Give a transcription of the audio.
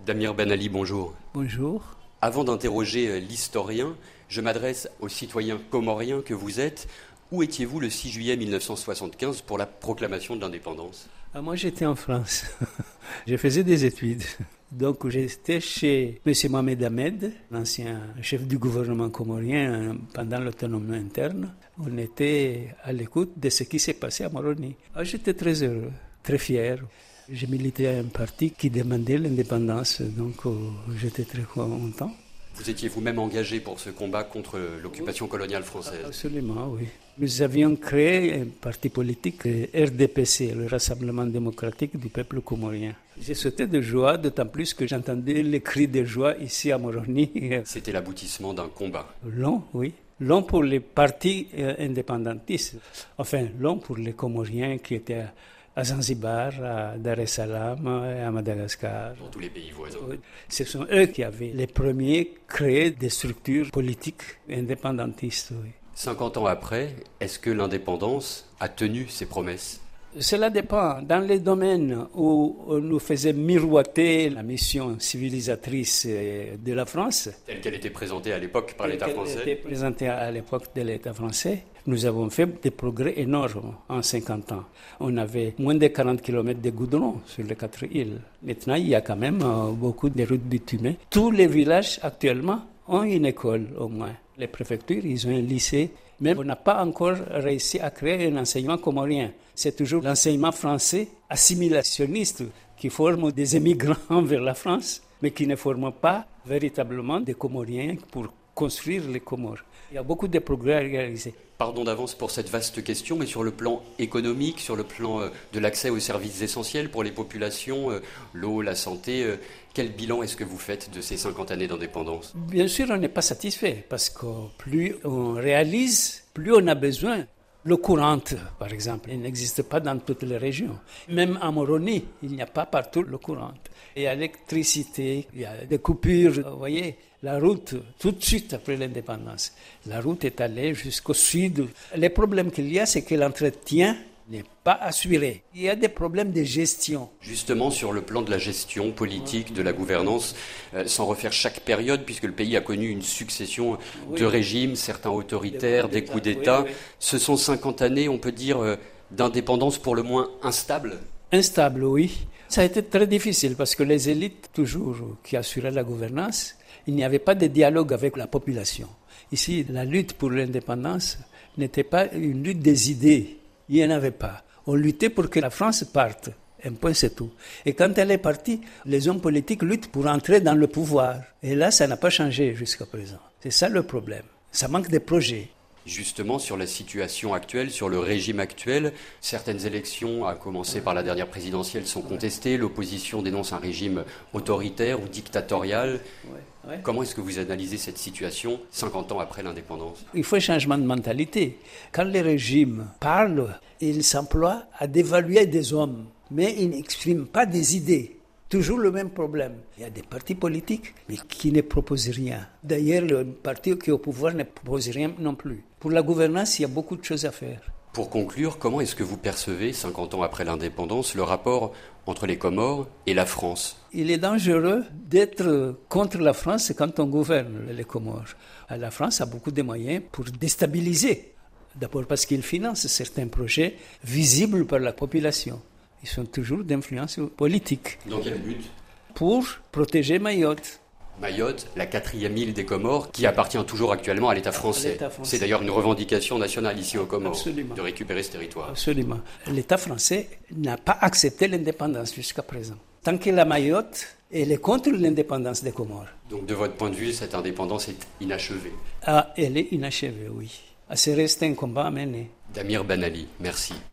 Damir Ben Ali, bonjour. Bonjour. Avant d'interroger l'historien, je m'adresse aux citoyens comoriens que vous êtes. Où étiez-vous le 6 juillet 1975 pour la proclamation de l'indépendance ? Moi, j'étais en France. Je faisais des études. Donc, j'étais chez M. Mohamed Ahmed, l'ancien chef du gouvernement comorien pendant l'autonomie interne. On était à l'écoute de ce qui s'est passé à Moroni. J'étais très heureux, très fier. J'ai milité à un parti qui demandait l'indépendance, donc j'étais très content. Vous étiez vous-même engagé pour ce combat contre l'occupation coloniale française ? Absolument, oui. Nous avions créé un parti politique, le RDPC, le Rassemblement démocratique du peuple comorien. J'ai sauté de joie, d'autant plus que j'entendais les cris de joie ici à Moroni. C'était l'aboutissement d'un combat. Long, oui. Long pour les partis indépendantistes. Enfin, long pour les Comoriens qui étaient à Zanzibar, à Dar es Salaam, à Madagascar. Dans tous les pays voisins. Ce sont eux qui avaient les premiers créé des structures politiques indépendantistes. Oui. 50 ans après, est-ce que l'indépendance a tenu ses promesses ? Cela dépend. Dans les domaines où on nous faisait miroiter la mission civilisatrice de la France, telle qu'elle était présentée à l'époque par l'État français. Elle était présentée à l'époque de l'État français. Nous avons fait des progrès énormes en 50 ans. On avait moins de 40 km de goudron sur les 4 îles. Maintenant, il y a quand même beaucoup de routes bitumées. Tous les villages actuellement ont une école au moins. Les préfectures, ils ont un lycée. Mais on n'a pas encore réussi à créer un enseignement comorien. C'est toujours l'enseignement français assimilationniste qui forme des émigrants vers la France, mais qui ne forme pas véritablement des Comoriens pour construire les Comores. Il y a beaucoup de progrès à réaliser. Pardon d'avance pour cette vaste question, mais sur le plan économique, sur le plan de l'accès aux services essentiels pour les populations, l'eau, la santé, quel bilan est-ce que vous faites de ces 50 années d'indépendance ? Bien sûr, on n'est pas satisfait, parce que plus on réalise, plus on a besoin. L'eau courante, par exemple, elle n'existe pas dans toutes les régions. Même à Moroni, il n'y a pas partout l'eau courante. Il y a l'électricité, il y a des coupures. Vous voyez, la route, tout de suite après l'indépendance, la route est allée jusqu'au sud. Les problèmes qu'il y a, c'est que l'entretien n'est pas assuré. Il y a des problèmes de gestion. Justement, sur le plan de la gestion politique, de la gouvernance, sans refaire chaque période, puisque le pays a connu une succession de régimes, certains autoritaires, des coups d'État. Ce sont 50 années, on peut dire, d'indépendance pour le moins instable. Instable, oui. Ça a été très difficile parce que les élites, toujours, qui assuraient la gouvernance, il n'y avait pas de dialogue avec la population. Ici, la lutte pour l'indépendance n'était pas une lutte des idées. Il n'y en avait pas. On luttait pour que la France parte. Un point, c'est tout. Et quand elle est partie, les hommes politiques luttent pour entrer dans le pouvoir. Et là, ça n'a pas changé jusqu'à présent. C'est ça le problème. Ça manque de projets. Justement, sur la situation actuelle, sur le régime actuel, certaines élections, à commencer par la dernière présidentielle, sont contestées. L'opposition dénonce un régime autoritaire ou dictatorial. Comment est-ce que vous analysez cette situation 50 ans après l'indépendance ? Il faut un changement de mentalité. Quand les régimes parlent, ils s'emploient à dévaluer des hommes, mais ils n'expriment pas des idées. Toujours le même problème. Il y a des partis politiques, mais qui ne proposent rien. D'ailleurs, le parti qui est au pouvoir ne propose rien non plus. Pour la gouvernance, il y a beaucoup de choses à faire. Pour conclure, comment est-ce que vous percevez, 50 ans après l'indépendance, le rapport entre les Comores et la France ? Il est dangereux d'être contre la France quand on gouverne les Comores. La France a beaucoup de moyens pour déstabiliser. D'abord parce qu'il finance certains projets visibles par la population. Ils sont toujours d'influence politique. Dans quel but ? Pour protéger Mayotte. Mayotte, la 4e île des Comores, qui appartient toujours actuellement à l'État français. C'est d'ailleurs une revendication nationale ici aux Comores, Absolument. De récupérer ce territoire. Absolument. L'État français n'a pas accepté l'indépendance jusqu'à présent. Tant que la Mayotte, elle est contre l'indépendance des Comores. Donc de votre point de vue, cette indépendance est inachevée ? Elle est inachevée, oui. C'est resté un combat à mener. Damir Ben Ali, merci.